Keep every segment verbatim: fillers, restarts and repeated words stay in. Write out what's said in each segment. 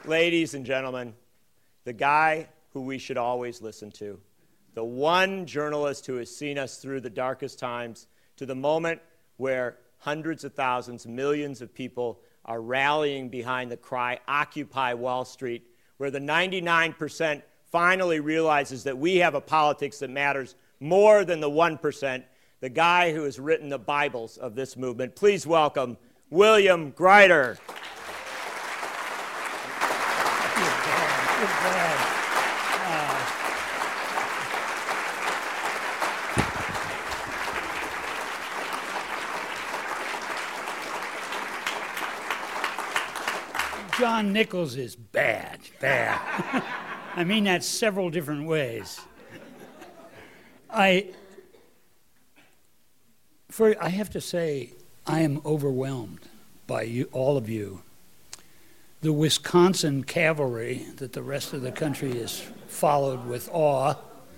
Ladies and gentlemen, the guy who we should always listen to, the one journalist who has seen us through the darkest times to the moment where hundreds of thousands, millions of people are rallying behind the cry, Occupy Wall Street, where the ninety-nine percent finally realizes that we have a politics that matters more than the one percent, the guy who has written the Bibles of this movement. Please welcome William Greider. John Nichols is bad, bad. I mean that several different ways. I, for I have to say, I am overwhelmed by you, all of you. The Wisconsin cavalry that the rest of the country has followed with awe,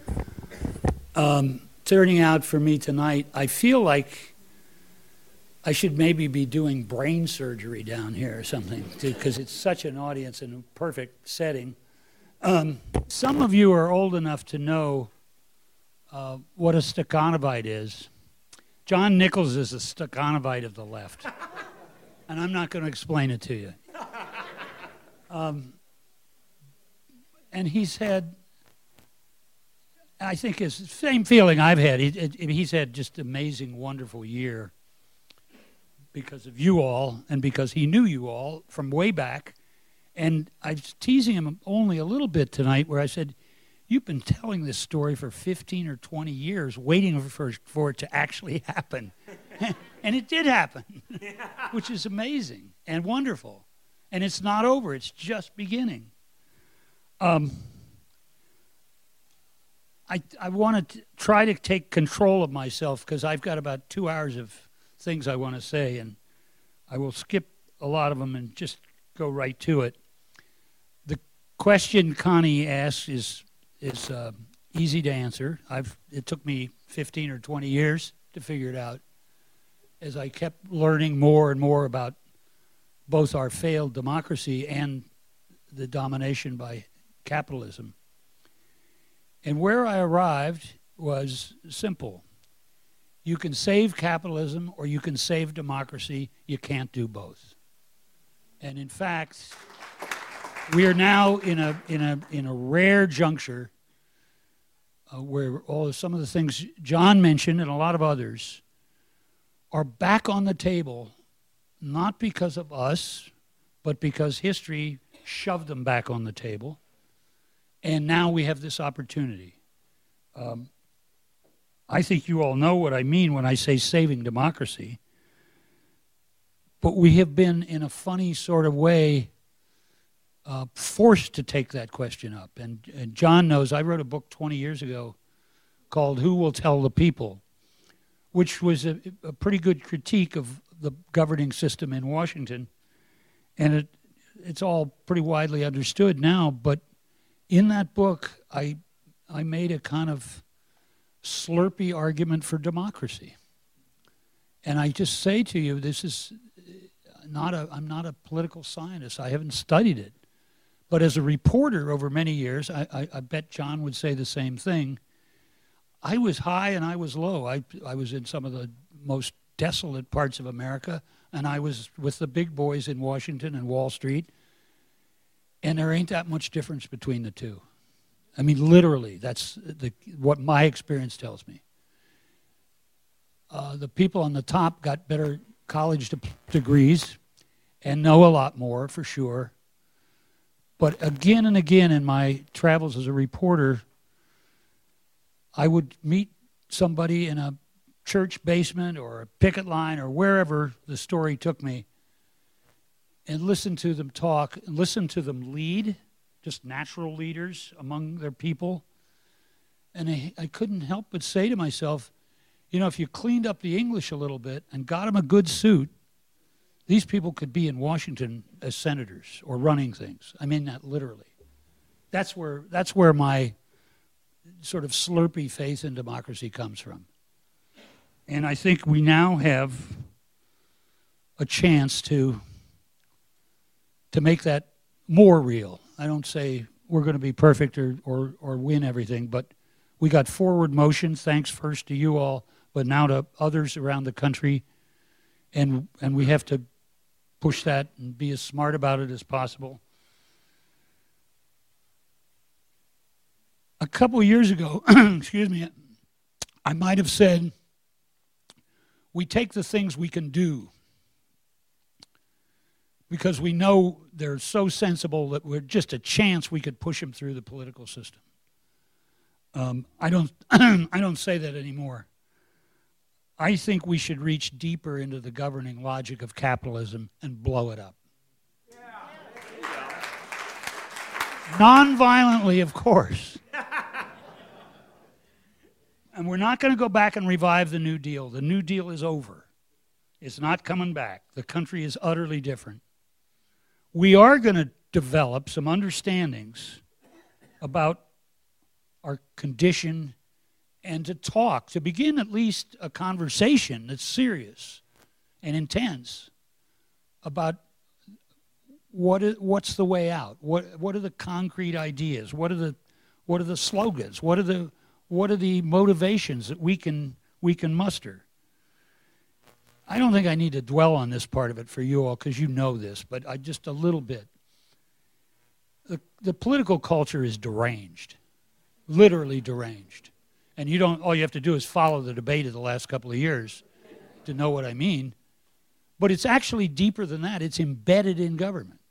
um, turning out for me tonight, I feel like I should maybe be doing brain surgery down here or something, because it's such an audience and a perfect setting. Um, some of you are old enough to know uh, what a Stakhanovite is. John Nichols is a Stakhanovite of the left, and I'm not going to explain it to you. Um, and he's had, I think, his same feeling I've had. He, it, he's had just an amazing, wonderful year because of you all and because he knew you all from way back. And I was teasing him only a little bit tonight where I said, you've been telling this story for fifteen or twenty years, waiting for, for it to actually happen. And it did happen, which is amazing and wonderful. And it's not over, it's just beginning. Um, I, I want to try to take control of myself because I've got about two hours of things I want to say, and I will skip a lot of them and just go right to it. The question Connie asks is is uh, easy to answer. I've it took me fifteen or twenty years to figure it out as I kept learning more and more about both our failed democracy and the domination by capitalism. And where I arrived was simple. You can save capitalism or you can save democracy. You can't do both. And in fact, we are now in a in a in a rare juncture uh, where all some of the things John mentioned and a lot of others are back on the table, not because of us, but because history shoved them back on the table. And now we have this opportunity. Um, I think you all know what I mean when I say saving democracy. But we have been, in a funny sort of way, uh, forced to take that question up. And, and John knows, I wrote a book twenty years ago called Who Will Tell the People, which was a, a pretty good critique of the governing system in Washington. And it, it's all pretty widely understood now. But in that book, I I made a kind of slurpy argument for democracy. And I just say to you, this is not a, I'm not a political scientist. I haven't studied it. But as a reporter over many years, I, I, I bet John would say the same thing. I was high and I was low. I, I was in some of the most desolate parts of America, and I was with the big boys in Washington and Wall Street. And there ain't that much difference between the two. I mean, literally, that's the, what my experience tells me. Uh, the people on the top got better college de- degrees and know a lot more, for sure. But again and again in my travels as a reporter, I would meet somebody in a church basement or a picket line or wherever the story took me and listen to them talk, and listen to them lead, just natural leaders among their people. And I, I couldn't help but say to myself, you know, if you cleaned up the English a little bit and got them a good suit, these people could be in Washington as senators or running things. I mean that literally. That's where that's where my sort of slurpy faith in democracy comes from. And I think we now have a chance to to make that more real. I don't say we're going to be perfect or, or, or win everything, but we got forward motion, thanks first to you all, but now to others around the country, and and we have to push that and be as smart about it as possible. A couple of years ago, excuse me, I might have said, we take the things we can do because we know they're so sensible that we're just a chance we could push them through the political system. Um, I don't, I don't say that anymore. I think we should reach deeper into the governing logic of capitalism and blow it up. Yeah. Non-violently, of course. And we're not going to go back and revive the New Deal. The New Deal is over. It's not coming back. The country is utterly different. We are going to develop some understandings about our condition and to talk, to begin at least a conversation that's serious and intense about what is, what's the way out, what what are the concrete ideas, what are the what are the slogans, what are the what are the motivations that we can we can muster. I don't think I need to dwell on this part of it for you all because you know this, but I just a little bit. The, the political culture is deranged, literally deranged. And you don't, all you have to do is follow the debate of the last couple of years to know what I mean. But it's actually deeper than that. It's embedded in government.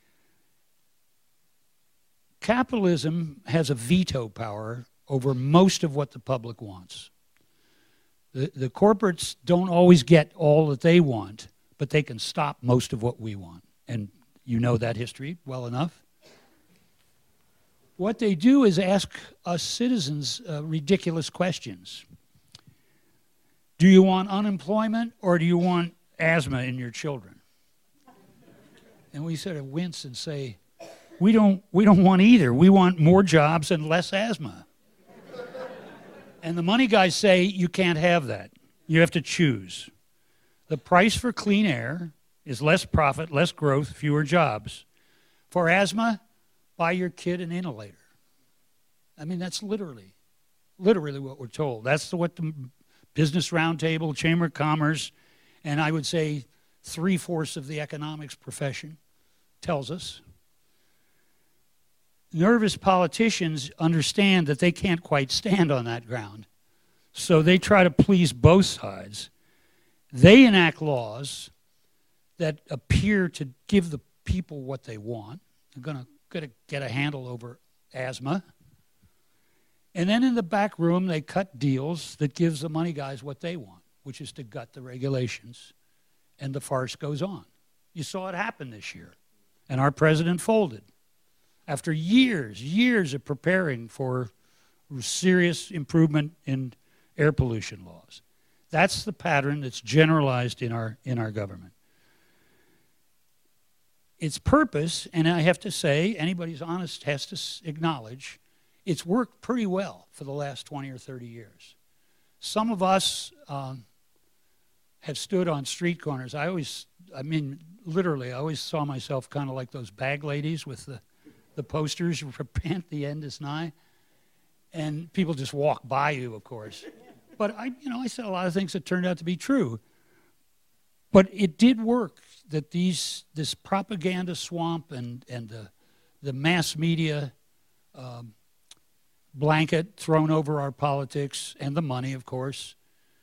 Capitalism has a veto power over most of what the public wants. The, the corporates don't always get all that they want, but they can stop most of what we want. And you know that history well enough. What they do is ask us citizens uh, ridiculous questions. Do you want unemployment or do you want asthma in your children? And we sort of wince and say, we don't, we don't want either. We want more jobs and less asthma. And the money guys say, you can't have that. You have to choose. The price for clean air is less profit, less growth, fewer jobs. For asthma, buy your kid an inhalator. I mean, that's literally, literally what we're told. That's what the Business Roundtable, Chamber of Commerce, and I would say three-fourths of the economics profession tells us. Nervous politicians understand that they can't quite stand on that ground, so they try to please both sides. They enact laws that appear to give the people what they want. They're going to get a handle over asthma. And then in the back room, they cut deals that gives the money guys what they want, which is to gut the regulations, and the farce goes on. You saw it happen this year, and our president folded. After years, years of preparing for serious improvement in air pollution laws. That's the pattern that's generalized in our, in our government. Its purpose, and I have to say, anybody who's honest has to acknowledge, it's worked pretty well for the last twenty or thirty years. Some of us um, have stood on street corners. I always, I mean, literally, I always saw myself kind of like those bag ladies with the, the posters, repent, the end is nigh. And people just walk by you, of course. But I, you know, I said a lot of things that turned out to be true. But it did work that these, this propaganda swamp and, and the, the mass media um, blanket thrown over our politics, and the money, of course,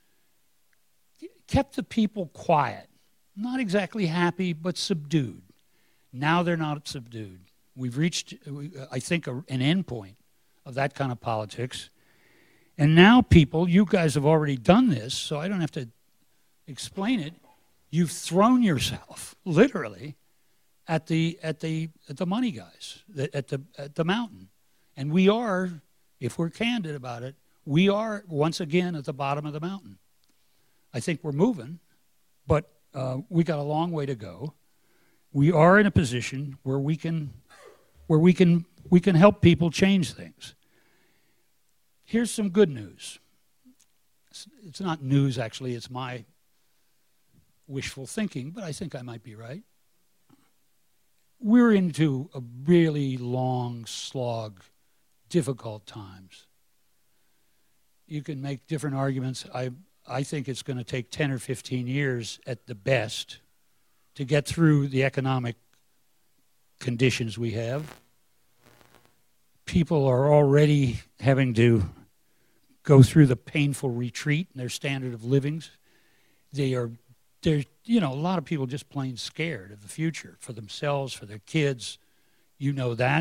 kept the people quiet. Not exactly happy, but subdued. Now they're not subdued. We've reached, I think, an end point of that kind of politics. And now people, you guys have already done this, so I don't have to explain it. You've thrown yourself, literally, at the at the at the money guys, at the at the mountain. And we are, if we're candid about it, we are once again at the bottom of the mountain. I think we're moving, but uh, we got a long way to go. We are in a position where we can where we can we can help people change things. Here's some good news. It's, it's not news, actually. It's my wishful thinking, but I think I might be right. we're into a really long slog, difficult times. You can make different arguments. I, I think it's going to take ten or fifteen years at the best to get through the economic conditions we have. People are already having to go through the painful retreat in their standard of livings. They are, they're, you know, a lot of people just plain scared of the future for themselves, for their kids. You know that.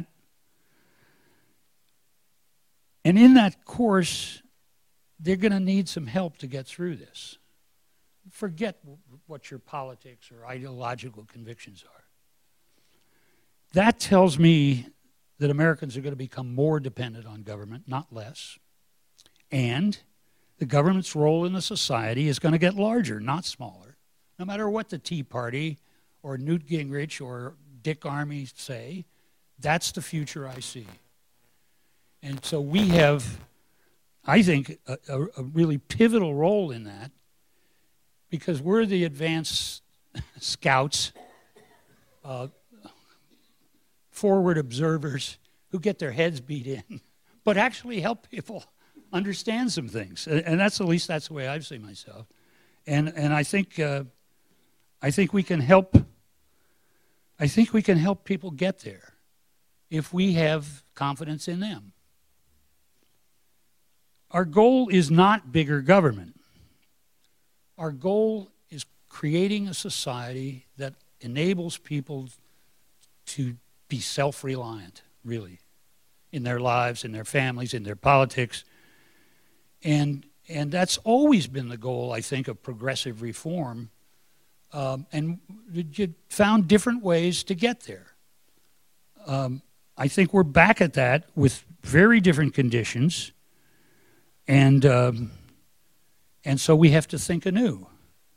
And in that course, they're going to need some help to get through this. Forget what your politics or ideological convictions are. That tells me that Americans are going to become more dependent on government, not less. And the government's role in the society is going to get larger, not smaller. No matter what the Tea Party or Newt Gingrich or Dick Armey say, that's the future I see. And so we have, I think, a, a, a really pivotal role in that, because we're the advanced scouts, uh, forward observers who get their heads beat in, but actually help people understand some things. And, and that's, at least that's the way I see myself. And and I think uh, I think we can help. I think we can help people get there if we have confidence in them. Our goal is not bigger government. Our goal is creating a society that enables people to be self-reliant, really, in their lives, in their families, in their politics. And and that's always been the goal, I think, of progressive reform. Um, and you found different ways to get there. Um, I think we're back at that with very different conditions. And um, and so we have to think anew.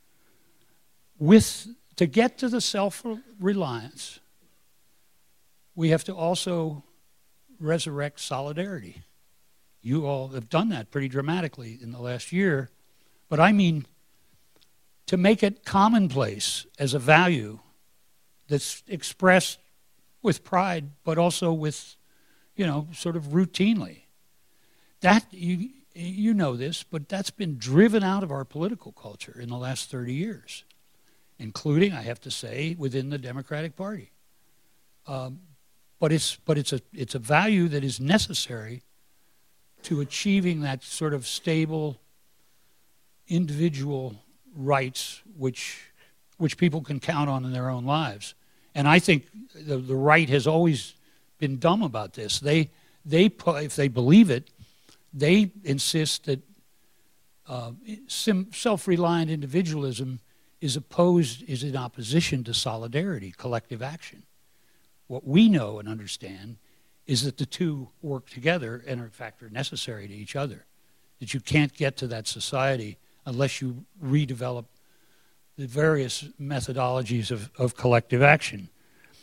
With to get to the self-reliance, we have to also resurrect solidarity. You all have done that pretty dramatically in the last year. But I mean, to make it commonplace as a value that's expressed with pride, but also with, you know, sort of routinely. That, you, you know this, but that's been driven out of our political culture in the last thirty years, including, I have to say, within the Democratic Party. Um, But it's but it's a it's a value that is necessary to achieving that sort of stable individual rights which which people can count on in their own lives. And I think the, the right has always been dumb about this. They they if they believe it, they insist that uh, self-reliant individualism is opposed is in opposition to solidarity, collective action. What we know and understand is that the two work together and, are, in fact, are necessary to each other. That you can't get to that society unless you redevelop the various methodologies of, of collective action.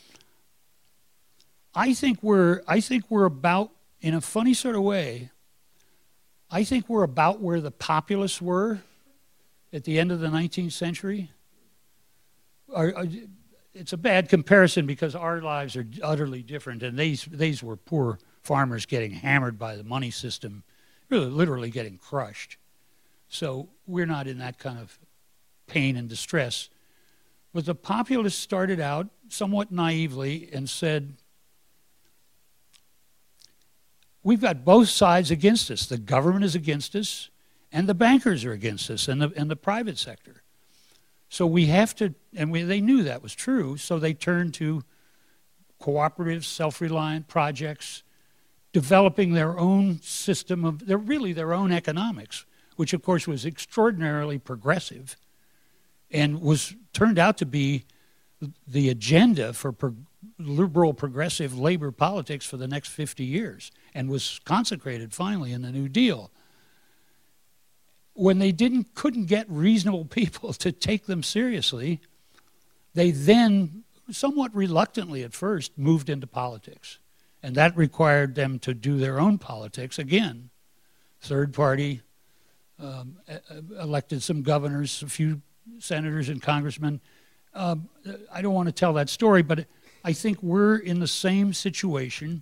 I think we're I think we're about, in a funny sort of way, I think we're about where the populists were at the end of the nineteenth century. Are, are, It's a bad comparison because our lives are utterly different, and these these were poor farmers getting hammered by the money system, really literally getting crushed. So we're not in that kind of pain and distress. But the populists started out somewhat naively and said, we've got both sides against us. The government is against us, and the bankers are against us, and the, and the private sector. So we have to, and we, they knew that was true, so they turned to cooperative, self-reliant projects, developing their own system of, they're really their own economics, which of course was extraordinarily progressive and was turned out to be the agenda for pro, liberal progressive labor politics for the next fifty years, and was consecrated finally in the New Deal. When they didn't couldn't get reasonable people to take them seriously, they then, somewhat reluctantly at first, moved into politics. And that required them to do their own politics again. Third party, um, elected some governors, a few senators and congressmen. Um, I don't want to tell that story, but I think we're in the same situation,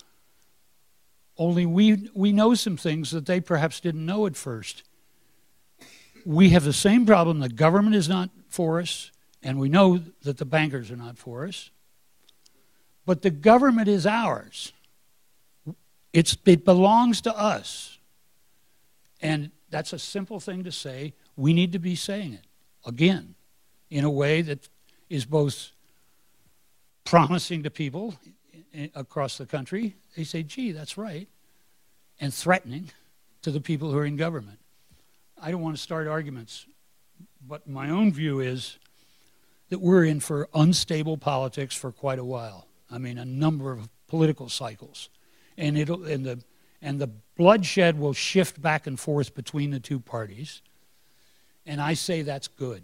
only we, we know some things that they perhaps didn't know at first. We have the same problem. The government is not for us, and we know that the bankers are not for us. But the government is ours. It's, it belongs to us. And that's a simple thing to say. We need to be saying it, again, in a way that is both promising to people across the country. They say, gee, that's right, and threatening to the people who are in government. I don't want to start arguments, but my own view is that we're in for unstable politics for quite a while. I mean, a number of political cycles. And it'll and the and the bloodshed will shift back and forth between the two parties. And I say that's good.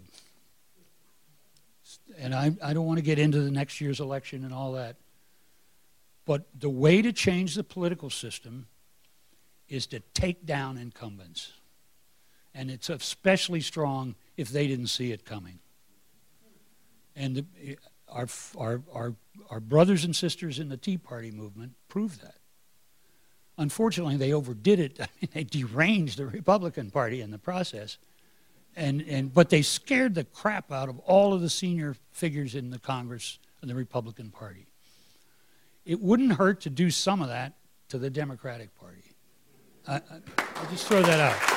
And I, I don't want to get into the next year's election and all that. But the way to change the political system is to take down incumbents. And it's especially strong if they didn't see it coming. And the, our, our, our, our brothers and sisters in the Tea Party movement proved that. Unfortunately, they overdid it. I mean, they deranged the Republican Party in the process. And, and, but they scared the crap out of all of the senior figures in the Congress and the Republican Party. It wouldn't hurt to do some of that to the Democratic Party. I, I, I'll just throw that out.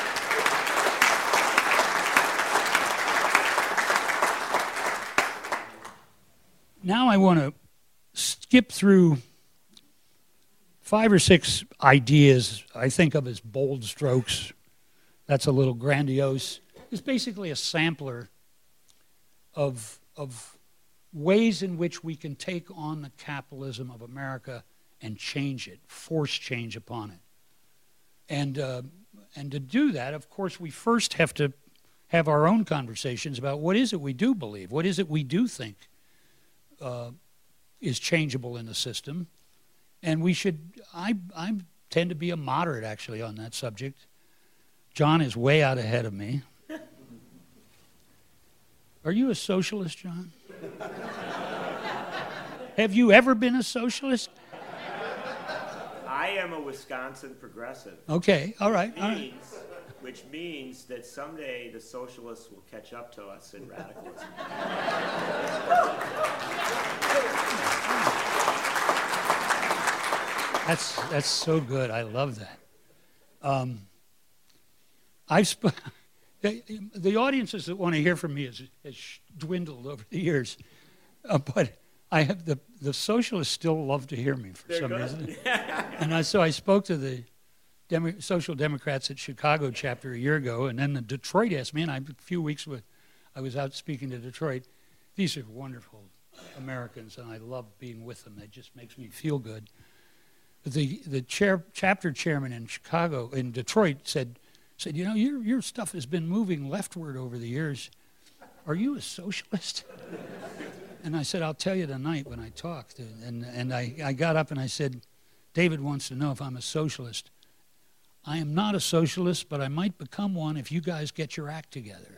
Now I want to skip through five or six ideas I think of as bold strokes. That's a little grandiose. It's basically a sampler of, of ways in which we can take on the capitalism of America and change it, force change upon it. And, uh, and to do that, of course, we first have to have our own conversations about what is it we do believe, what is it we do think uh, is changeable in the system. And we should, I, I tend to be a moderate, actually, on that subject. John is way out ahead of me. Are you a socialist, John? Have you ever been a socialist? I am a Wisconsin progressive. Okay, all right. Which all means, right. which means that someday the socialists will catch up to us in radicalism. That's that's so good. I love that. Um, I've sp- the, the audiences that want to hear from me has, has dwindled over the years, uh, but I have the the socialists still love to hear me for They're some good. reason. And I, so I spoke to the Demo- Social Democrats at Chicago chapter a year ago, and then the Detroit asked me, and I, a few weeks with, I was out speaking to Detroit. These are wonderful Americans, and I love being with them. It just makes me feel good. The the chair, chapter chairman in Chicago, in Detroit, said, said, you know, your your stuff has been moving leftward over the years. Are you a socialist? And I said, I'll tell you tonight when I talk. And and I, I got up and I said, David wants to know if I'm a socialist. I am not a socialist, but I might become one if you guys get your act together.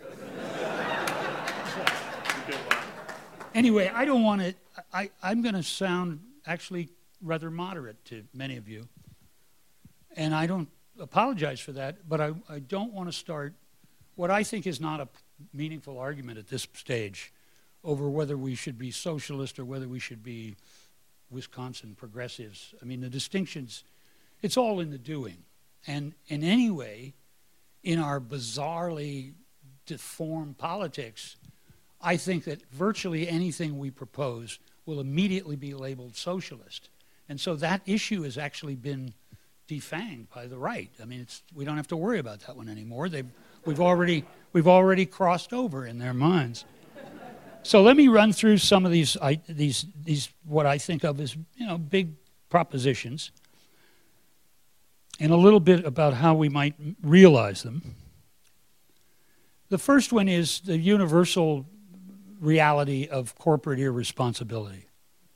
Anyway, I don't want to, I, I'm going to sound actually rather moderate to many of you. And I don't apologize for that, but I, I don't want to start what I think is not a meaningful argument at this stage over whether we should be socialist or whether we should be Wisconsin progressives. I mean, the distinctions, it's all in the doing. And in any way, in our bizarrely deformed politics, I think that virtually anything we propose will immediately be labeled socialist. And so that issue has actually been defanged by the right. I mean, it's, we don't have to worry about that one anymore. They've, we've already we've already crossed over in their minds. So let me run through some of these I, these these what I think of as, you know, big propositions, and a little bit about how we might realize them. The first one is the universal reality of corporate irresponsibility.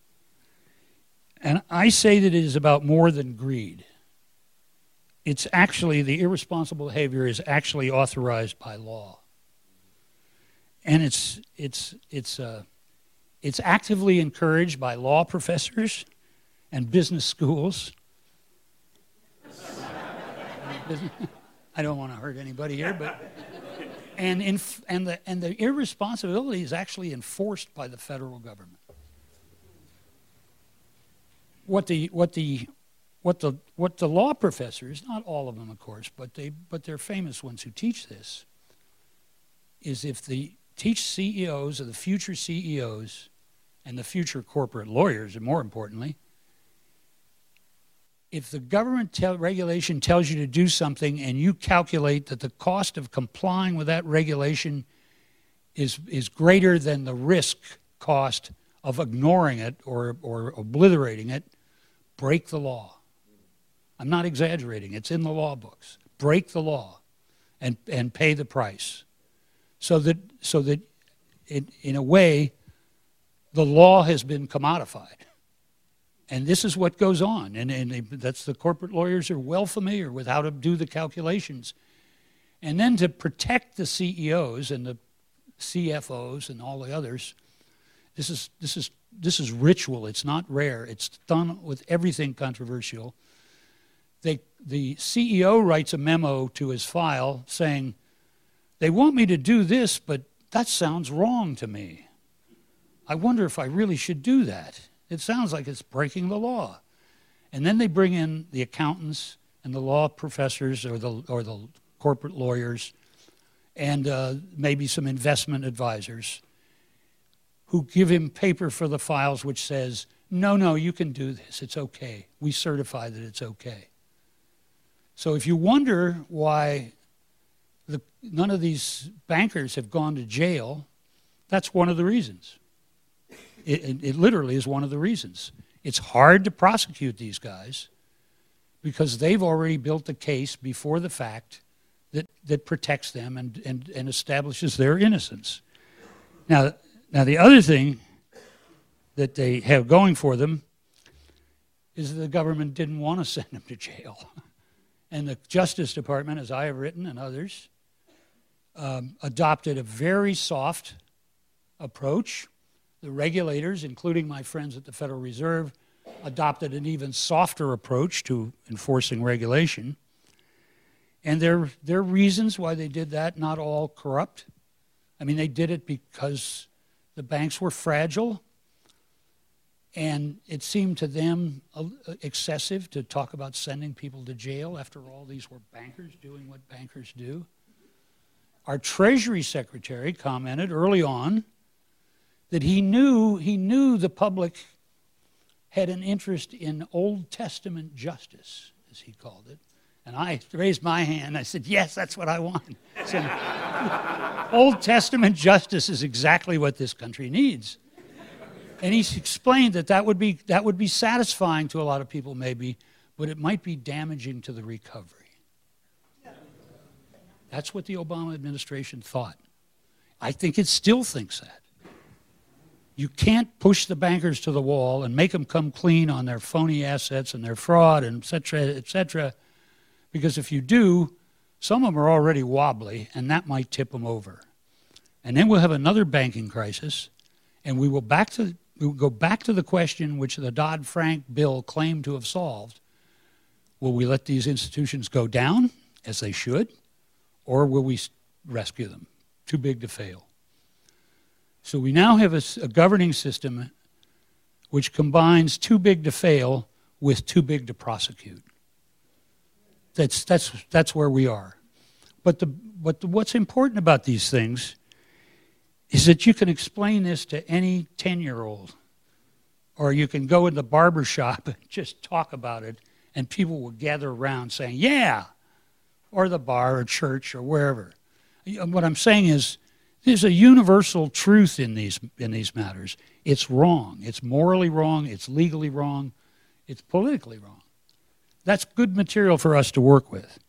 And I say that it is about more than greed. It's actually, the irresponsible behavior is actually authorized by law. And it's it's it's uh, It's actively encouraged by law professors and business schools. I don't want to hurt anybody here, but and inf- and the and the irresponsibility is actually enforced by the federal government. What the what the what the what the law professors, not all of them, of course, but they but they're famous ones who teach this, is if the teach C E Os or the future C E Os and the future corporate lawyers, and more importantly, if the government tell, regulation tells you to do something and you calculate that the cost of complying with that regulation is, is greater than the risk cost of ignoring it or, or obliterating it, break the law. I'm not exaggerating. It's in the law books. Break the law and, and pay the price. So that, so that it, in a way, the law has been commodified. And this is what goes on. And, and they, that's the corporate lawyers are well familiar with how to do the calculations. And then to protect the C E Os and the C F Os and all the others, this is, this is, this is ritual. It's not rare. It's done with everything controversial. They, the C E O writes a memo to his file saying, they want me to do this, but that sounds wrong to me. I wonder if I really should do that. It sounds like it's breaking the law. And then they bring in the accountants and the law professors or the, or the corporate lawyers and uh, maybe some investment advisors who give him paper for the files which says, no, no, you can do this. It's okay. We certify that it's okay. So if you wonder why the, none of these bankers have gone to jail, that's one of the reasons. It, it, it literally is one of the reasons. It's hard to prosecute these guys because they've already built a case before the fact that, that protects them and, and, and establishes their innocence. Now, now, the other thing that they have going for them is that the government didn't want to send them to jail. And the Justice Department, as I have written and others, um, adopted a very soft approach. The regulators, including my friends at the Federal Reserve, adopted an even softer approach to enforcing regulation. And there, there are reasons why they did that, not all corrupt. I mean, they did it because the banks were fragile, and it seemed to them excessive to talk about sending people to jail. After all, these were bankers doing what bankers do. Our Treasury Secretary commented early on that he knew he knew the public had an interest in Old Testament justice, as he called it. And I raised my hand. I said, yes, that's what I want. So, Old Testament justice is exactly what this country needs. And he explained that that would be that would be satisfying to a lot of people maybe, but it might be damaging to the recovery. That's what the Obama administration thought. I think it still thinks that. You can't push the bankers to the wall and make them come clean on their phony assets and their fraud and et cetera, et cetera, because if you do, some of them are already wobbly, and that might tip them over. And then we'll have another banking crisis, and we will back to we will go back to the question which the Dodd-Frank bill claimed to have solved. Will we let these institutions go down, as they should, or will we rescue them? Too big to fail. So we now have a, a governing system which combines too big to fail with too big to prosecute. That's, that's, that's where we are. But, the, but the, what's important about these things is that you can explain this to any ten-year-old, or you can go in the barber shop and just talk about it, and people will gather around saying, yeah, or the bar or church or wherever. What I'm saying is, there's a universal truth in these in these matters. It's wrong. It's morally wrong. It's legally wrong. It's politically wrong. That's good material for us to work with.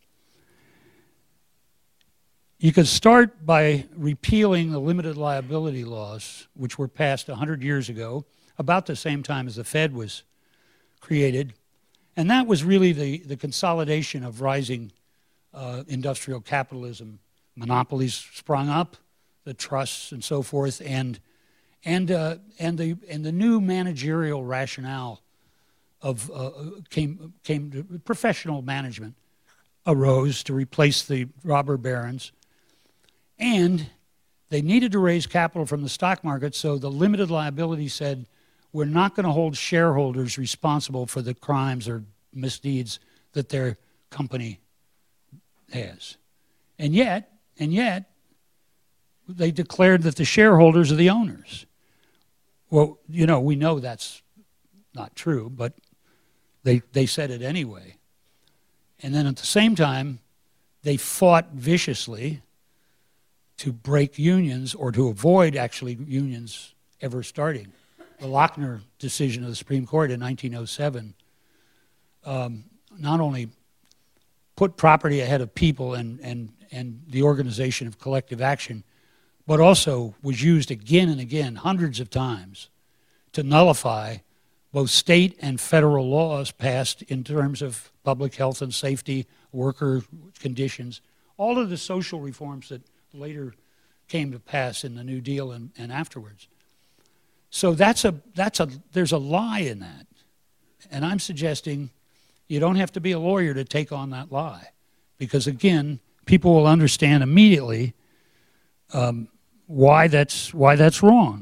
You could start by repealing the limited liability laws, which were passed one hundred years ago, about the same time as the Fed was created. And that was really the, the consolidation of rising uh, industrial capitalism. Monopolies sprung up, the trusts and so forth, and And, uh, and, the, and the new managerial rationale of uh, came, came to professional management arose to replace the robber barons. And they needed to raise capital from the stock market, so the limited liability said, we're not going to hold shareholders responsible for the crimes or misdeeds that their company has. And yet, and yet, they declared that the shareholders are the owners. Well, you know, we know that's not true, but they, they said it anyway. And then at the same time, they fought viciously to break unions or to avoid actually unions ever starting. The Lochner decision of the Supreme Court in nineteen oh seven um, not only put property ahead of people and, and, and the organization of collective action, but also was used again and again, hundreds of times, to nullify both state and federal laws passed in terms of public health and safety, worker conditions, all of the social reforms that later came to pass in the New Deal and, and afterwards. So that's a, that's a, there's a lie in that. And I'm suggesting you don't have to be a lawyer to take on that lie. Because again, people will understand immediately um, why that's, why that's wrong.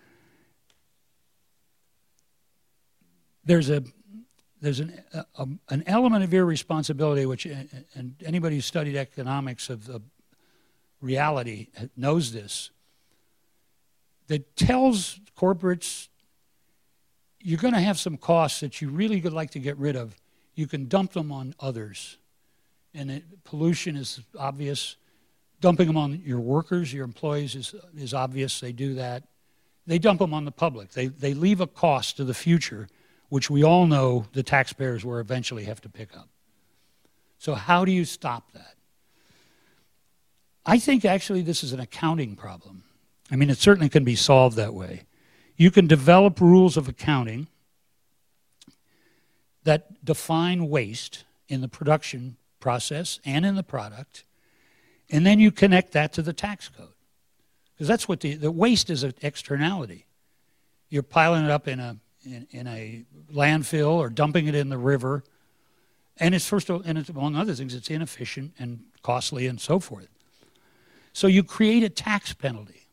There's a there's an a, an element of irresponsibility which, and anybody who studied economics of the reality knows this, that tells corporates you're going to have some costs that you really would like to get rid of. You can dump them on others, and it, pollution is obvious. Dumping them on your workers, your employees is is obvious. They do that. They dump them on the public. They they leave a cost to the future, which we all know the taxpayers will eventually have to pick up. So how do you stop that? I think actually this is an accounting problem. I mean, it certainly can be solved that way. You can develop rules of accounting that define waste in the production process and in the product, and then you connect that to the tax code. Because that's what the, the waste is an externality. You're piling it up in a In, in a landfill or dumping it in the river, and it's first of, and it's, among other things, it's inefficient and costly and so forth. So you create a tax penalty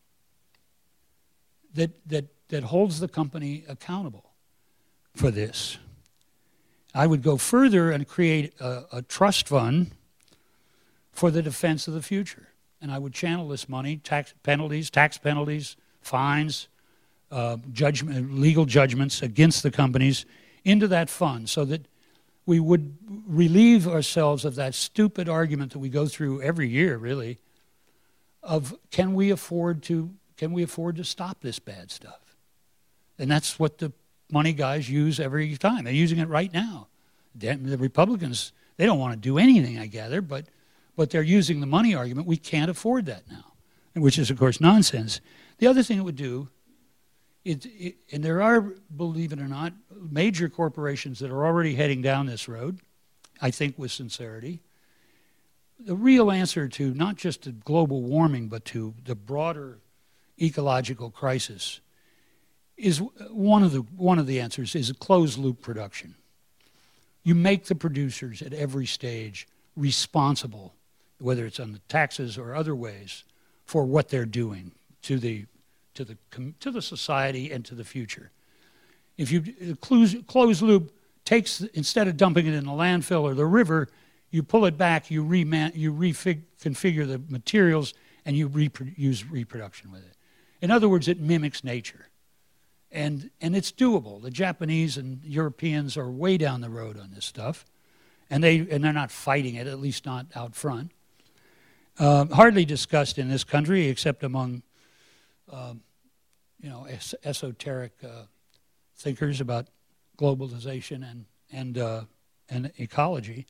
that that that holds the company accountable for this. I would go further and create a, a trust fund for the defense of the future, and I would channel this money, tax penalties, tax penalties, fines, Uh, judgment, legal judgments against the companies into that fund so that we would relieve ourselves of that stupid argument that we go through every year, really, of can we afford to, can we afford to stop this bad stuff? And that's what the money guys use every time. They're using it right now. The Republicans, they don't want to do anything, I gather, but, but they're using the money argument. We can't afford that now, which is, of course, nonsense. The other thing it would do, It, it, and there are, believe it or not, major corporations that are already heading down this road, I think with sincerity. The real answer to not just to global warming, but to the broader ecological crisis is one of the, one of the answers is a closed-loop production. You make the producers at every stage responsible, whether it's on the taxes or other ways, for what they're doing to the to the to the society and to the future. If you close, closed loop takes, instead of dumping it in the landfill or the river, you pull it back, you reman, you reconfigure the materials, and you repro- use reproduction with it. In other words, it mimics nature, and and it's doable. The Japanese and Europeans are way down the road on this stuff, and they and they're not fighting it, at least not out front. Uh, hardly discussed in this country, except among Um, you know, es- esoteric uh, thinkers about globalization and and uh, and ecology.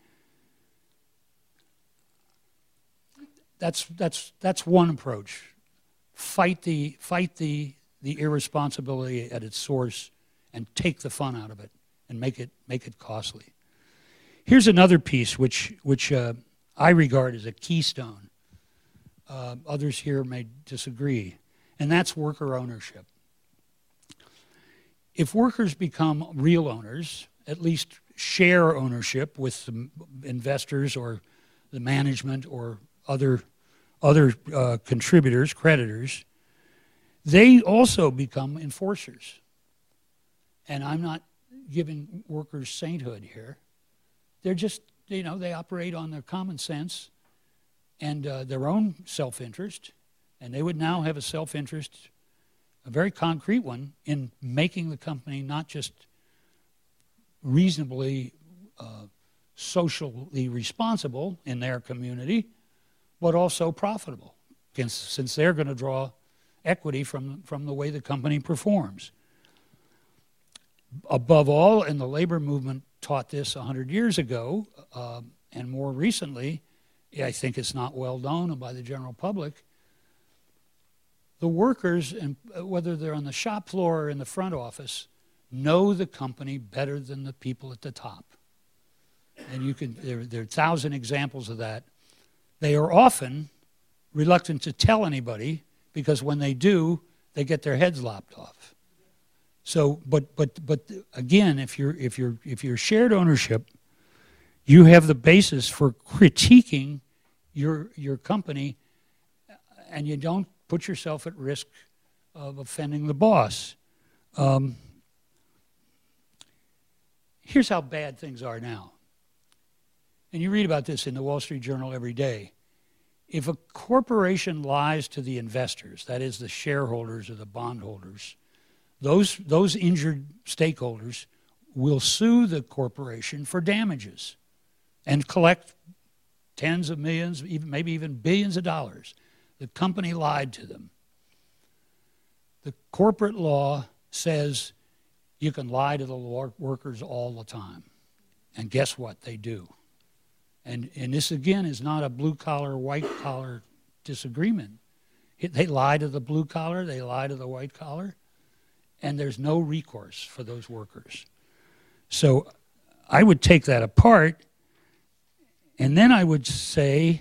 That's that's that's one approach. Fight the fight the the irresponsibility at its source, and take the fun out of it, and make it make it costly. Here's another piece which which uh, I regard as a keystone. Uh, others here may disagree. And that's worker ownership. if workers become real owners, at least share ownership with some investors or the management or other other uh, contributors, creditors, they also become enforcers. And I'm not giving workers sainthood here. They're just, you know, they operate on their common sense and uh, their own self-interest, and they would now have a self-interest, a very concrete one, in making the company not just reasonably uh, socially responsible in their community, but also profitable, since they're going to draw equity from, from the way the company performs. Above all, and the labor movement taught this one hundred years ago, uh, and more recently, I think it's not well known by the general public, the workers, and whether they're on the shop floor or in the front office, know the company better than the people at the top. And you can, there, there are a thousand examples of that. They are often reluctant to tell anybody because when they do, they get their heads lopped off. So, but but but again, if you're if you're if you're shared ownership, you have the basis for critiquing your your company, and you don't put yourself at risk of offending the boss. Um, here's how bad things are now. And you read about this in the Wall Street Journal every day. If a corporation lies to the investors, that is the shareholders or the bondholders, those, those injured stakeholders will sue the corporation for damages and collect tens of millions, even, maybe even billions of dollars. The company lied to them. The corporate law says you can lie to the workers all the time. And guess what? They do. And, and this, again, is not a blue-collar, white-collar disagreement. It, they lie to the blue-collar, they lie to the white-collar, and there's no recourse for those workers. So I would take that apart, and then I would say,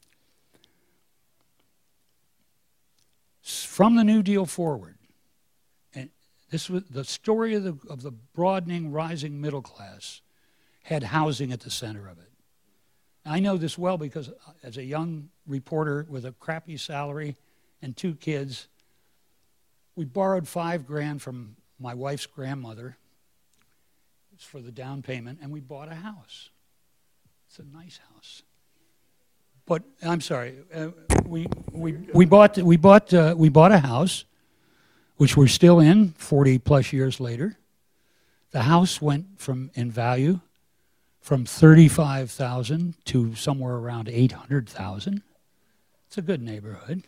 from the New Deal forward, and this was the story of the, of the broadening, rising middle class, had housing at the center of it. I know this well because as a young reporter with a crappy salary and two kids, we borrowed five grand from my wife's grandmother for the down payment, and we bought a house. It's a nice house. But I'm sorry, uh, we we we bought we bought uh, we bought a house, which we're still in forty plus years later. The house went from in value from thirty-five thousand to somewhere around eight hundred thousand. It's a good neighborhood.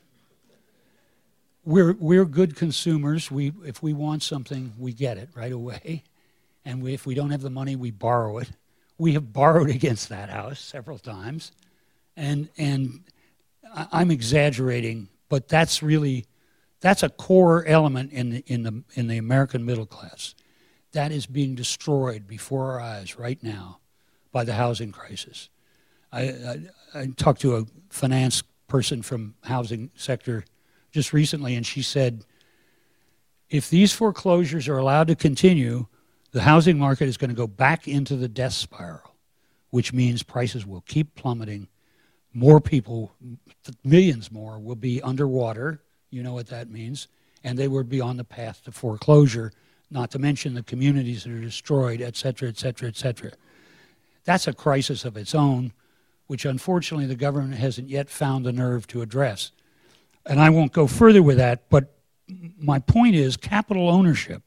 We're we're good consumers. We if we want something, we get it right away, and we, if we don't have the money, we borrow it. We have borrowed against that house several times, and and I'm exaggerating, but that's really that's a core element in the in the in the American middle class that is being destroyed before our eyes right now by the housing crisis. I, I, I talked to a finance person from housing sector just recently, and she said, if these foreclosures are allowed to continue, the housing market is going to go back into the death spiral, which means prices will keep plummeting. More people, millions more, will be underwater. You know what that means. And they will be on the path to foreclosure, not to mention the communities that are destroyed, et cetera, et cetera, et cetera. That's a crisis of its own, which unfortunately the government hasn't yet found the nerve to address. And I won't go further with that, but my point is capital ownership.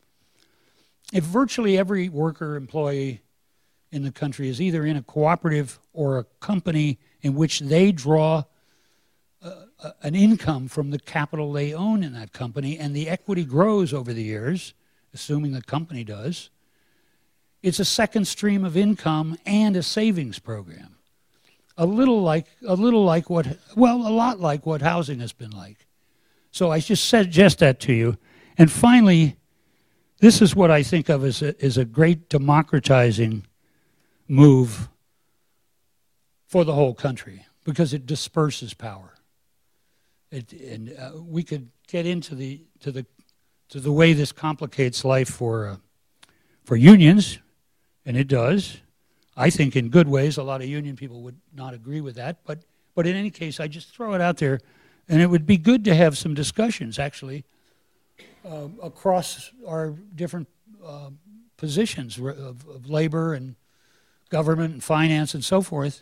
If virtually every worker employee in the country is either in a cooperative or a company in which they draw uh, an income from the capital they own in that company, and the equity grows over the years, assuming the company does, it's a second stream of income and a savings program. A little like, a little like what, well, a lot like what housing has been like. So I just suggest that to you. And finally, this is what I think of as a, as a great democratizing move for the whole country, because it disperses power. It, and uh, we could get into the to the to the way this complicates life for uh, for unions, and it does. I think in good ways. A lot of union people would not agree with that, but but in any case, I just throw it out there, and it would be good to have some discussions actually uh, across our different uh, positions of, of labor and government and finance and so forth.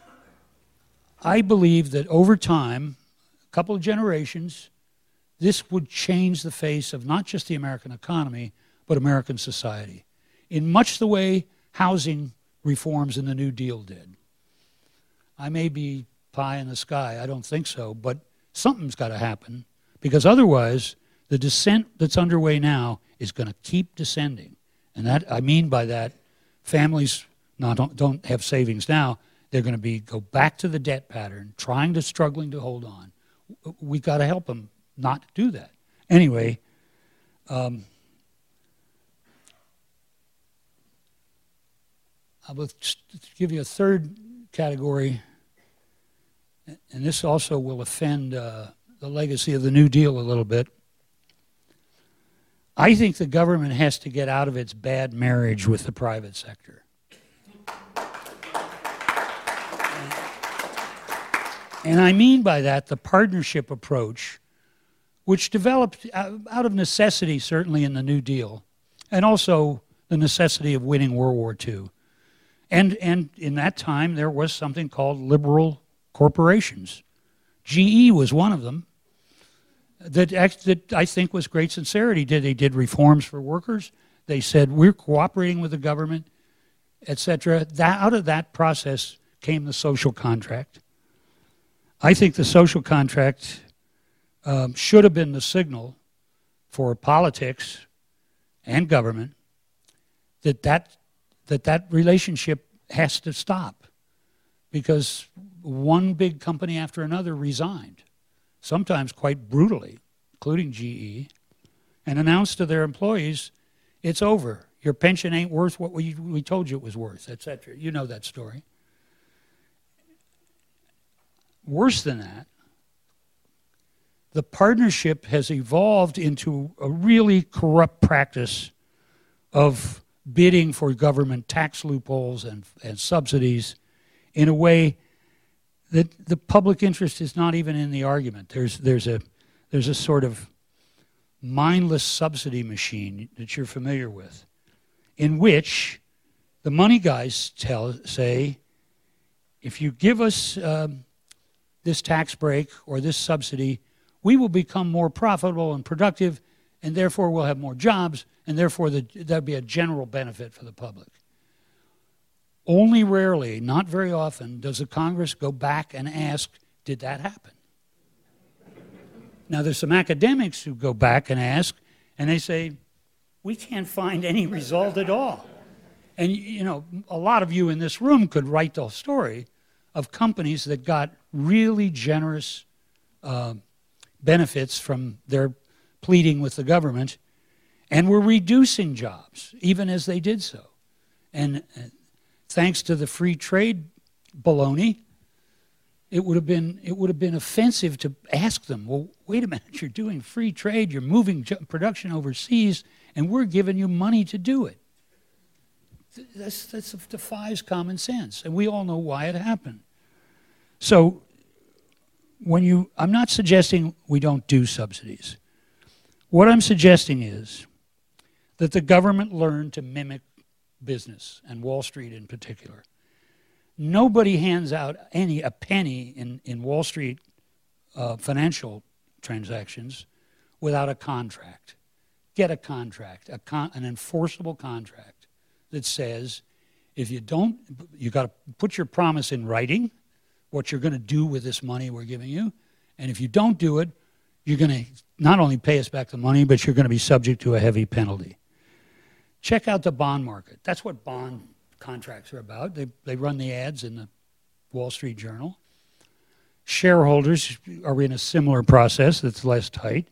I believe that over time, a couple of generations, this would change the face of not just the American economy, but American society, in much the way housing reforms in the New Deal did. I may be pie in the sky, I don't think so, but something's got to happen, because otherwise the descent that's underway now is going to keep descending. And that, I mean by that, families not, don't, don't have savings now. They're going to be go back to the debt pattern, trying to, struggling to hold on. We've got to help them not do that. Anyway, um, I will give you a third category, and this also will offend uh, the legacy of the New Deal a little bit. I think the government has to get out of its bad marriage with the private sector. And I mean by that the partnership approach, which developed out of necessity, certainly in the New Deal, and also the necessity of winning World War Two. And, and in that time, there was something called liberal corporations. G E was one of them that, that I think was great sincerity. Did They did reforms for workers. They said, we're cooperating with the government, et cetera. That, out of that process came the social contract. I think the social contract um, should have been the signal for politics and government that that, that that relationship has to stop, because one big company after another resigned, sometimes quite brutally, including G E, and announced to their employees, it's over. Your pension ain't worth what we, we told you it was worth, et cetera. You know that story. Worse than that, the partnership has evolved into a really corrupt practice of bidding for government tax loopholes and, and subsidies in a way that the public interest is not even in the argument. There's, there's, a, there's a sort of mindless subsidy machine that you're familiar with, in which the money guys tell, say, if you give us um, this tax break or this subsidy, we will become more profitable and productive, and therefore we'll have more jobs, and therefore the, there'll be a general benefit for the public. Only rarely, not very often, does the Congress go back and ask, did that happen? Now, there's some academics who go back and ask, and they say, we can't find any result at all. And, you know, a lot of you in this room could write the story of companies that got really generous uh, benefits from their pleading with the government and were reducing jobs, even as they did so. And uh, thanks to the free trade baloney, it would have been it would have been offensive to ask them, well, wait a minute, you're doing free trade, you're moving production overseas, and we're giving you money to do it. That's, that defies common sense, and we all know why it happened. So when you, I'm not suggesting we don't do subsidies. What I'm suggesting is that the government learn to mimic business, and Wall Street in particular. Nobody hands out any a penny in, in Wall Street uh, financial transactions without a contract. Get a contract, a con- an enforceable contract that says, if you don't, you got to put your promise in writing, what you're going to do with this money we're giving you, and if you don't do it, you're going to not only pay us back the money, but you're going to be subject to a heavy penalty. Check out the bond market. That's what bond contracts are about. They they run the ads in the Wall Street Journal. Shareholders are in a similar process that's less tight.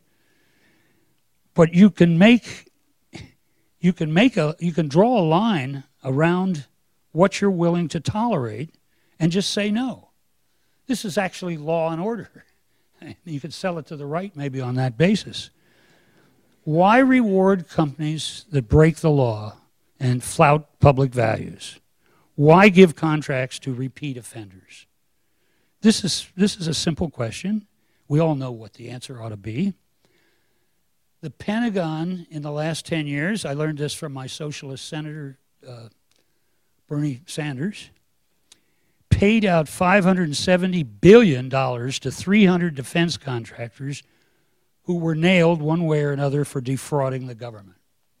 But you can make you can make a you can draw a line around what you're willing to tolerate and just say no. This is actually law and order. You could sell it to the right maybe on that basis. Why reward companies that break the law and flout public values? Why give contracts to repeat offenders? This is, this is a simple question. We all know what the answer ought to be. The Pentagon in the last ten years, I learned this from my socialist senator, uh, Bernie Sanders, paid out five hundred seventy billion dollars to three hundred defense contractors who were nailed one way or another for defrauding the government.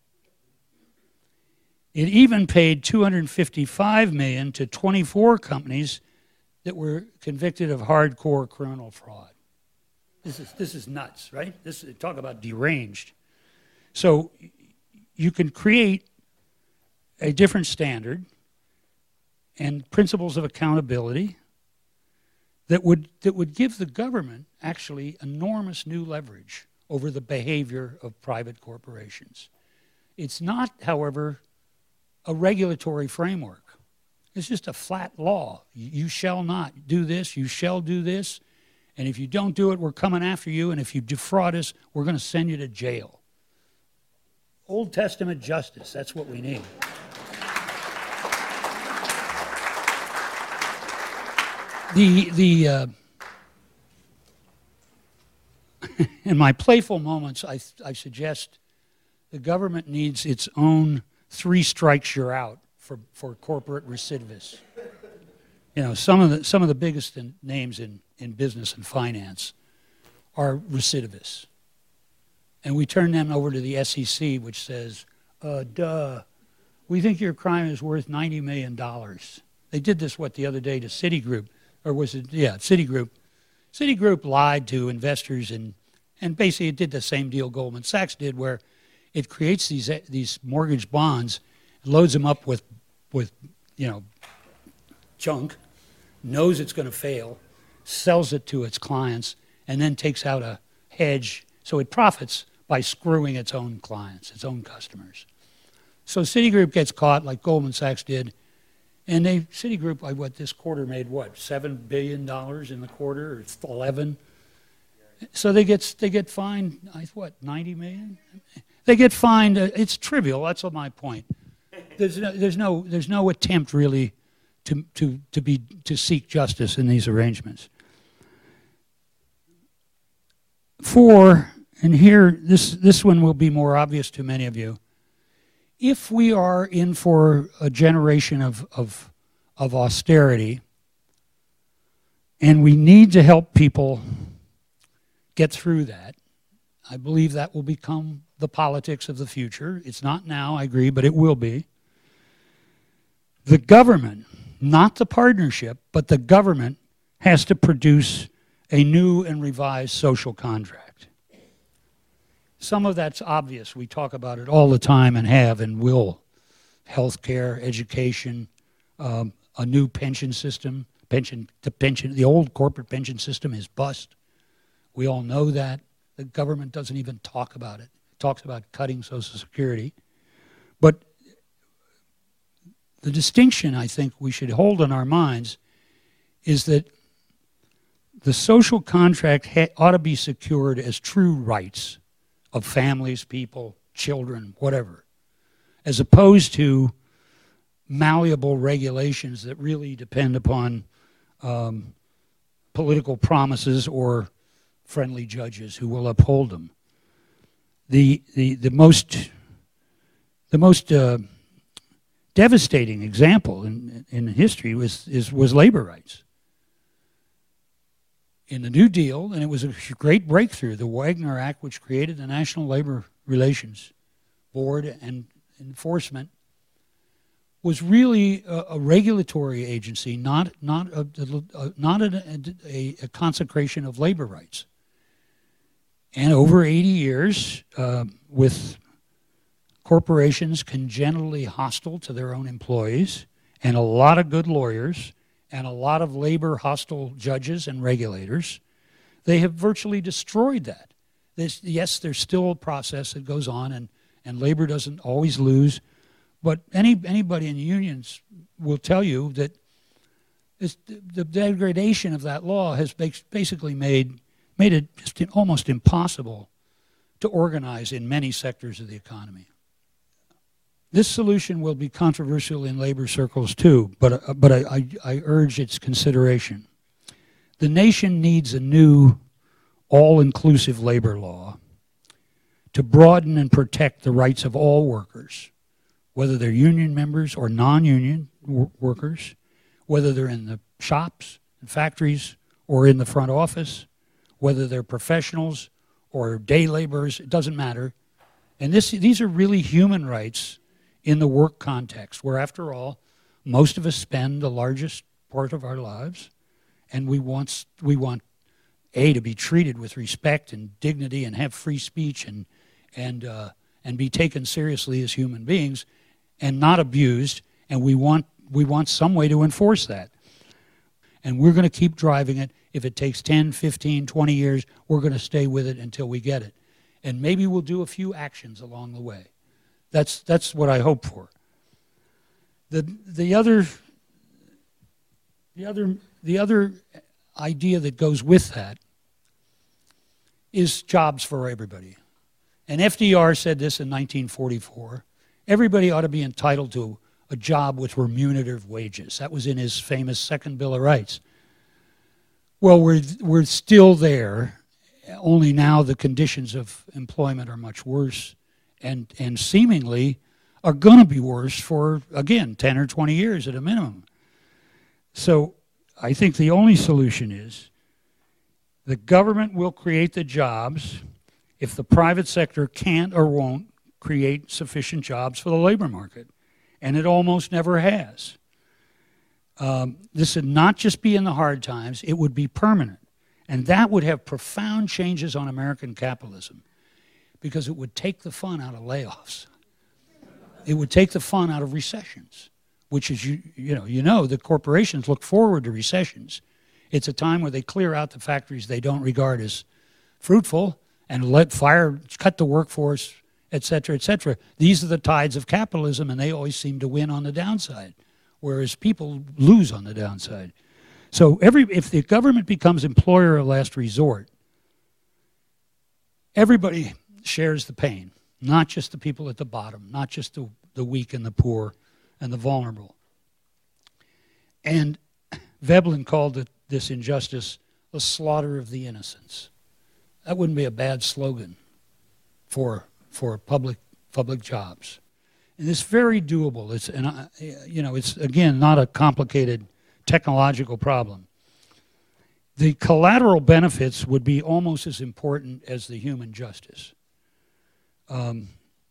It even paid two hundred fifty-five million dollars to twenty-four companies that were convicted of hardcore criminal fraud. This is, this is nuts, right? This is, talk about deranged. So you can create a different standard and principles of accountability that would, that would give the government actually enormous new leverage over the behavior of private corporations. It's not, however, a regulatory framework. It's just a flat law. You shall not do this, you shall do this, and if you don't do it, we're coming after you, and if you defraud us, we're going to send you to jail. Old Testament justice, that's what we need. The, the, uh, in my playful moments, I, I suggest the government needs its own three strikes you're out for, for corporate recidivists. You know, some of the, some of the biggest in, names in, in business and finance are recidivists. And we turn them over to the S E C, which says, uh, duh, we think your crime is worth ninety million dollars. They did this, what, the other day to Citigroup. Or was it, yeah, Citigroup. Citigroup lied to investors and, and basically it did the same deal Goldman Sachs did, where it creates these these mortgage bonds, loads them up with, with you know, junk, knows it's going to fail, sells it to its clients, and then takes out a hedge. So it profits by screwing its own clients, its own customers. So Citigroup gets caught like Goldman Sachs did. And they, Citigroup, like what, this quarter made what, seven billion dollars in the quarter, or it's eleven? So they get, they get fined, what, ninety million dollars? They get fined, uh, it's trivial, that's my point. There's no, there's no, there's no attempt really to, to, to, be, to seek justice in these arrangements. Four, and here, this, this one will be more obvious to many of you. If we are in for a generation of, of, of austerity, and we need to help people get through that, I believe that will become the politics of the future. It's not now, I agree, but it will be. The government, not the partnership, but the government has to produce a new and revised social contract. Some of that's obvious. We talk about it all the time and have and will. Healthcare, education, um, a new pension system. Pension, the pension, the old corporate pension system is bust. We all know that. The government doesn't even talk about it. It talks about cutting Social Security. But the distinction I think we should hold in our minds is that the social contract ha- ought to be secured as true rights of families, people, children, whatever, as opposed to malleable regulations that really depend upon um, political promises or friendly judges who will uphold them. The the the most the most uh, devastating example in in history was is was labor rights. In the New Deal, and it was a great breakthrough, the Wagner Act, which created the National Labor Relations Board and enforcement, was really a, a regulatory agency, not not a, a not a, a, a consecration of labor rights. And over eighty years, uh, with corporations congenitally hostile to their own employees, and a lot of good lawyers, and a lot of labor-hostile judges and regulators, they have virtually destroyed that. This, yes, there's still a process that goes on, and, and labor doesn't always lose, but any anybody in unions will tell you that it's, the degradation of that law has basically made, made it just almost impossible to organize in many sectors of the economy. This solution will be controversial in labor circles too, but, uh, but I, I, I urge its consideration. The nation needs a new all-inclusive labor law to broaden and protect the rights of all workers, whether they're union members or non-union wor- workers, whether they're in the shops and factories or in the front office, whether they're professionals or day laborers, it doesn't matter. And this, these are really human rights in the work context, where, after all, most of us spend the largest part of our lives, and we want, we want A, to be treated with respect and dignity and have free speech and, and, uh, and be taken seriously as human beings and not abused, and we want, we want some way to enforce that. And we're going to keep driving it. If it takes ten, fifteen, twenty years, we're going to stay with it until we get it. And maybe we'll do a few actions along the way. That's, that's what I hope for. The, the, other, the, other, the other idea that goes with that is jobs for everybody. And F D R said this in nineteen forty-four. Everybody ought to be entitled to a job with remunerative wages. That was in his famous Second Bill of Rights. Well, we're, we're still there, only now the conditions of employment are much worse and, and seemingly are going to be worse for, again, ten or twenty years at a minimum. So I think the only solution is the government will create the jobs if the private sector can't or won't create sufficient jobs for the labor market. And it almost never has. Um, this would not just be in the hard times, it would be permanent. And that would have profound changes on American capitalism, because it would take the fun out of layoffs. It would take the fun out of recessions, which is, you, you know, you know, the corporations look forward to recessions. It's a time where they clear out the factories they don't regard as fruitful and let fire, cut the workforce, et cetera, et cetera. These are the tides of capitalism, and they always seem to win on the downside, whereas people lose on the downside. So every, if the government becomes employer of last resort, everybody shares the pain, not just the people at the bottom, not just the, the weak and the poor and the vulnerable. And Veblen called it, this injustice, the slaughter of the innocents. That wouldn't be a bad slogan for, for public, public jobs. And it's very doable. It's, and I, you know, it's, again, not a complicated technological problem. The collateral benefits would be almost as important as the human justice. Um,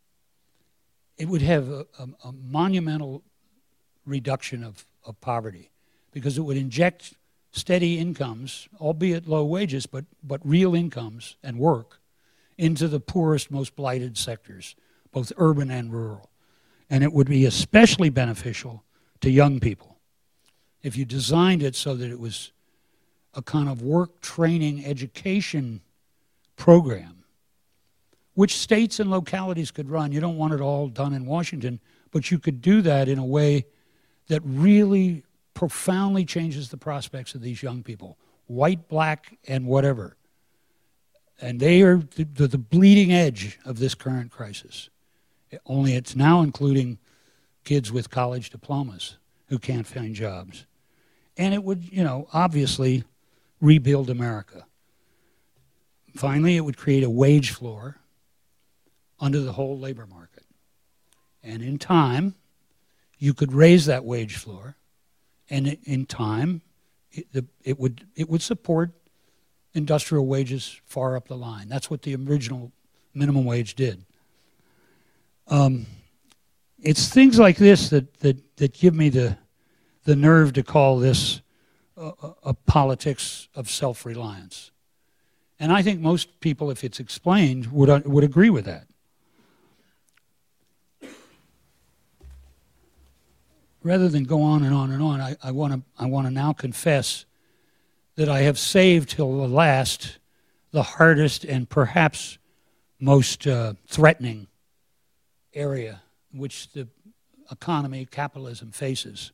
it would have a, a, a monumental reduction of, of poverty, because it would inject steady incomes, albeit low wages, but, but real incomes and work, into the poorest, most blighted sectors, both urban and rural. And it would be especially beneficial to young people if you designed it so that it was a kind of work training education program, which states and localities could run. You don't want it all done in Washington, but you could do that in a way that really profoundly changes the prospects of these young people, white, black, and whatever. And they are the, the, the bleeding edge of this current crisis. Only it's now including kids with college diplomas who can't find jobs. And it would, you know, obviously rebuild America. Finally, it would create a wage floor under the whole labor market. And in time, you could raise that wage floor, and in time, it, the, it would it would support industrial wages far up the line. That's what the original minimum wage did. Um, it's things like this that, that, that give me the, the nerve to call this a, a politics of self-reliance. And I think most people, if it's explained, would, uh, would agree with that. Rather than go on and on and on, I, I want to I want to now confess that I have saved till the last the hardest and perhaps most uh, threatening area which the economy, capitalism, faces.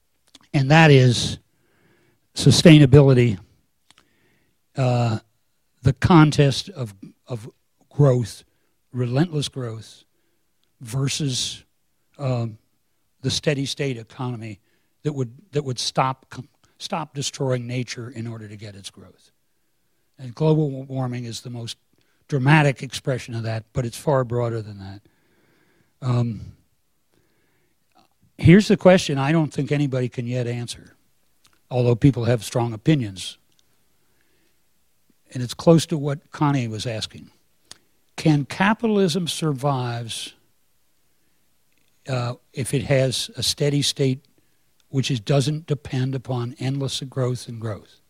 And that is sustainability, uh, the contest of of growth, relentless growth, versus um, the steady state economy that would that would stop stop destroying nature in order to get its growth. And global warming is the most dramatic expression of that, but it's far broader than that. Um, here's the question I don't think anybody can yet answer, although people have strong opinions. And it's close to what Connie was asking. Can capitalism survive uh, if it has a steady state which is, doesn't depend upon endless growth and growth?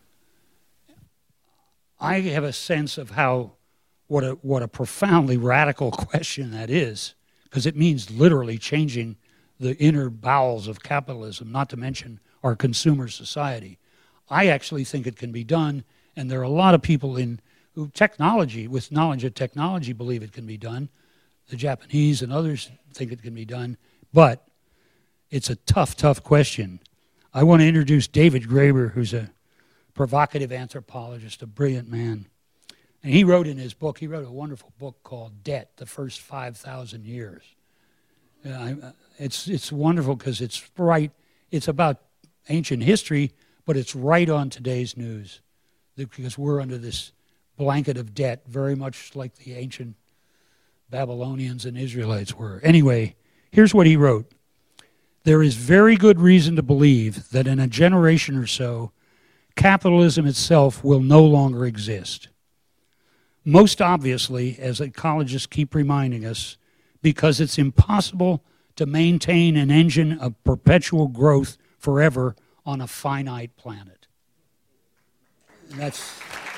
I have a sense of how what a what a profoundly radical question that is, because it means literally changing the inner bowels of capitalism, not to mention our consumer society. I actually think it can be done, and there are a lot of people in who technology, with knowledge of technology, believe it can be done. The Japanese and others think it can be done, but it's a tough, tough question. I want to introduce David Graeber, who's a provocative anthropologist, a brilliant man. And he wrote in his book, he wrote a wonderful book called Debt, The First five thousand Years. Uh, it's, it's wonderful because it's right, it's about ancient history, but it's right on today's news, because we're under this blanket of debt, very much like the ancient Babylonians and Israelites were. Anyway, here's what he wrote. There is very good reason to believe that in a generation or so, capitalism itself will no longer exist. Most obviously, as ecologists keep reminding us, because it's impossible to maintain an engine of perpetual growth forever on a finite planet. And that's...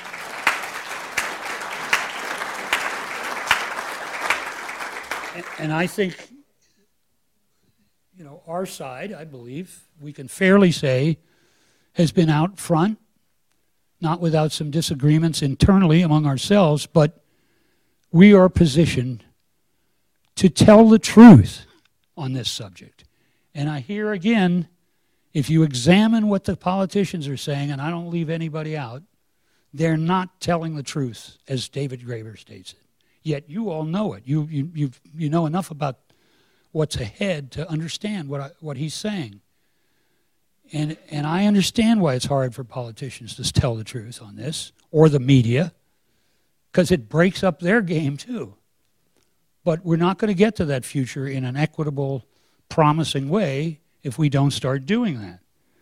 And I think, you know, our side, I believe, we can fairly say, has been out front, not without some disagreements internally among ourselves, but we are positioned to tell the truth on this subject. And I hear again, if you examine what the politicians are saying, and I don't leave anybody out, they're not telling the truth, as David Graeber states it. Yet you all know it. You you you you know enough about what's ahead to understand what I, what he's saying. And and I understand why it's hard for politicians to tell the truth on this, or the media, because it breaks up their game too. But we're not going to get to that future in an equitable, promising way if we don't start doing that.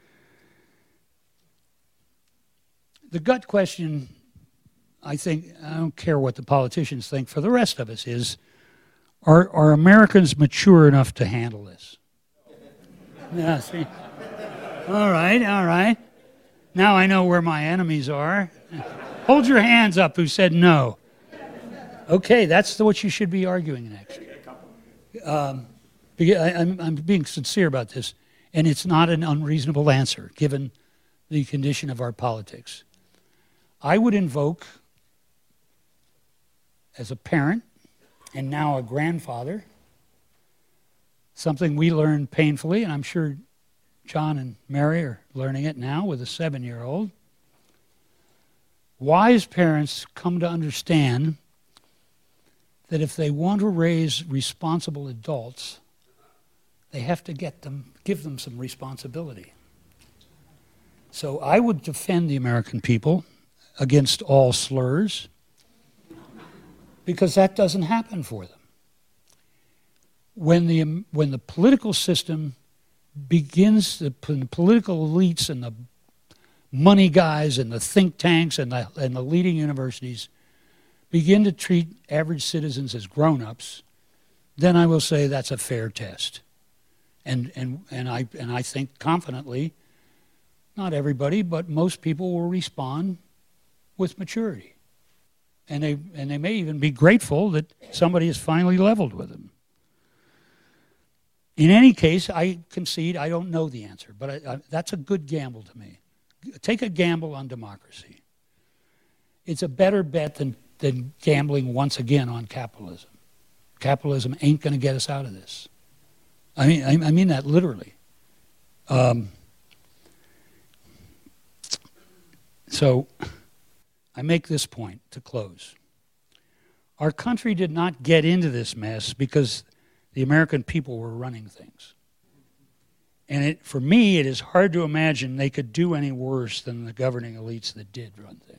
The gut question, I think, I don't care what the politicians think, for the rest of us is, are, are Americans mature enough to handle this? Yeah, see? All right, all right. Now I know where my enemies are. Hold your hands up who said no. Okay, that's what you should be arguing next. Um, I, I'm, I'm being sincere about this, and it's not an unreasonable answer, given the condition of our politics. I would invoke, as a parent and now a grandfather, something we learned painfully, and I'm sure John and Mary are learning it now with a seven-year-old. Wise parents come to understand that if they want to raise responsible adults, they have to get them, give them some responsibility. So I would defend the American people against all slurs, because that doesn't happen for them. When the when the political system begins, the, the political elites and the money guys and the think tanks and the, and the leading universities begin to treat average citizens as grown-ups, then I will say that's a fair test. And and and I and I think confidently, not everybody, but most people will respond with maturity. And they and they may even be grateful that somebody has finally leveled with them. In any case, I concede I don't know the answer, but I, I, that's a good gamble to me. Take a gamble on democracy. It's a better bet than, than gambling once again on capitalism. Capitalism ain't going to get us out of this. I mean, I, I mean that literally. Um, so, I make this point to close. Our country did not get into this mess because the American people were running things. And it, for me, it is hard to imagine they could do any worse than the governing elites that did run things.